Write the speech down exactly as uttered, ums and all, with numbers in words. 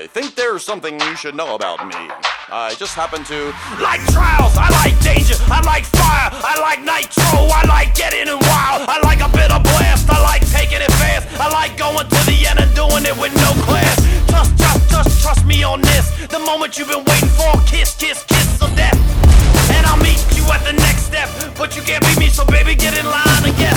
I think there's something you should know about me. I just happen to like trials, I like danger, I like fire, I like nitro, I like getting in wild, I like a bit of blast, I like taking it fast, I like going to the end and doing it with no class. Trust, trust, trust, trust me on this. The moment you've been waiting for, kiss, kiss, kiss of death. And I'll meet you at the next step, but you can't beat me, so baby, get in line again.